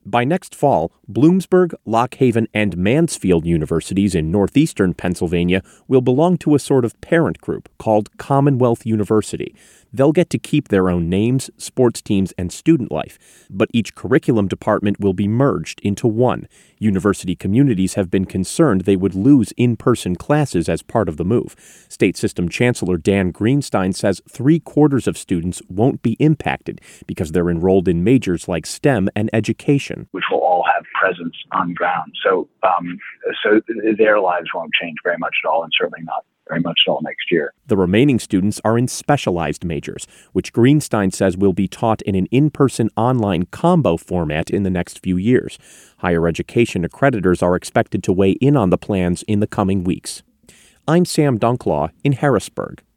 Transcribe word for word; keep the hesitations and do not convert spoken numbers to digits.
By next fall, Bloomsburg, Lock Haven, and Mansfield universities in northeastern Pennsylvania will belong to a sort of parent group called Commonwealth University. They'll get to keep their own names, sports teams, and student life, but each curriculum department will be merged into one. University communities have been concerned they would lose in-person classes as part of the move. State System Chancellor Dan Greenstein says three-quarters of students won't be impacted because they're enrolled in majors like STEM and education, which will all have presence on ground. So, um, so their lives won't change very much at all, and certainly not very much at all next year. The remaining students are in specialized majors, which Greenstein says will be taught in an in-person online combo format in the next few years. Higher education accreditors are expected to weigh in on the plans in the coming weeks. I'm Sam Dunklaw in Harrisburg.